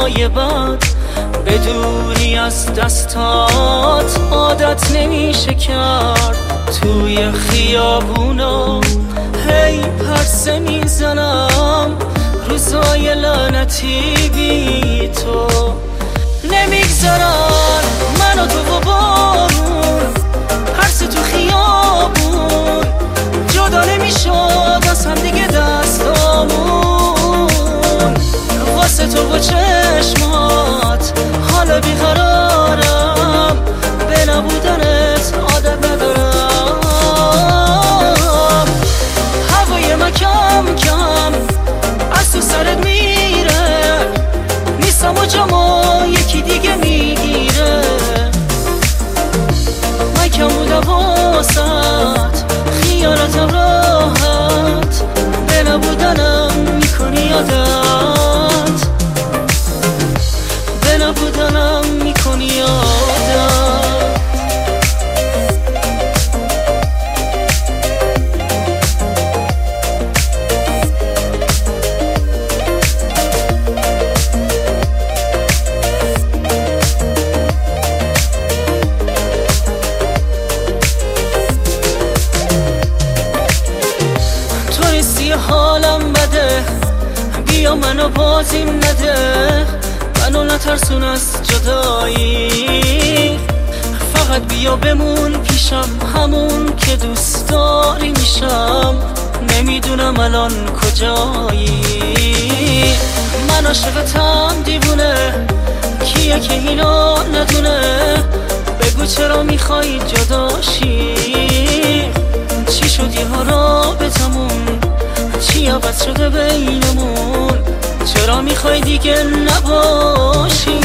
روزای بعد بدونی از دستات عادت نمیشه کرد. توی خیابونا هی پرسه میزنم روزای لعنتی بی تو نمیگذرن من و تو و بارون، پرس تو خیابون جدا نمیشد از هم دیگه دستامون. واسه تو و چشمات حالا بیقرارم، به نبودنت عادت ندارم. هوای من کم کم از تو سرت میره، نیستم و جامو یکی دیگه میگیره. من کم بودم واسط خیالتم راحت، به نبودنم میکنی عادت، به نبودنم میکنی عادت. حالم بده، بیا منو بازیم نده، منو نترسون از جدایی. فقط بیا بمون پیشم، همون که دوست داری میشم. نمیدونم الان کجایی، من عاشقتم دیوونه، کیه که اینو ندونه؟ بگو چرا میخوای جداشی؟ چی شد یه ها رابطمون؟ چی عوض شده بینمون؟ چرا میخوای دیگه نباشی؟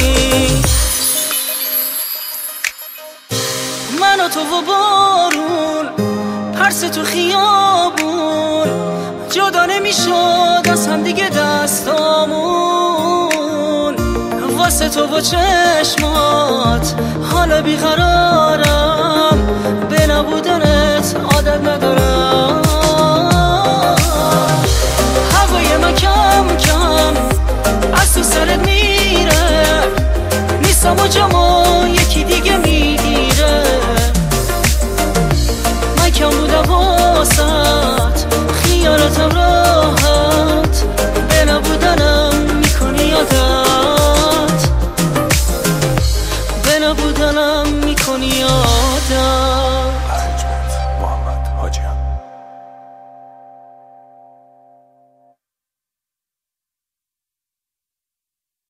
من و تو و بارون، پرس تو خیابون جدا نمیشد از هم دیگه دستامون. واسه تو و چشمات حالا بیقرارم، به نبودنت عادت ندارم. هوای من کم کم از تو سرت میره، نیستم و جامو یکی دیگه میگیره. من کم بودم واسط خیالتم راحت، به نبودنم میکنی عادت، به نبودنم میکنی عادت.